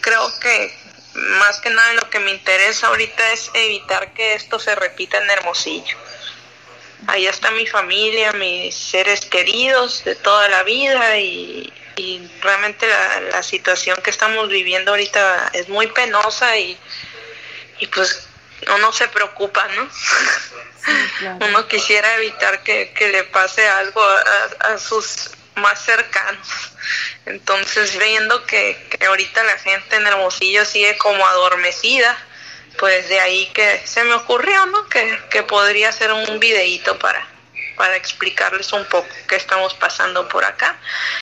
creo que más que nada lo que me interesa ahorita es evitar que esto se repita en Hermosillo. Ahí está mi familia, mis seres queridos de toda la vida y realmente la situación que estamos viviendo ahorita es muy penosa y pues uno se preocupa, ¿no? Sí, claro. Uno quisiera evitar que le pase algo a sus más cercanos. Entonces, viendo que ahorita la gente en Hermosillo sigue como adormecida, pues de ahí que se me ocurrió, ¿no? Que podría hacer un videíto para explicarles un poco qué estamos pasando por acá.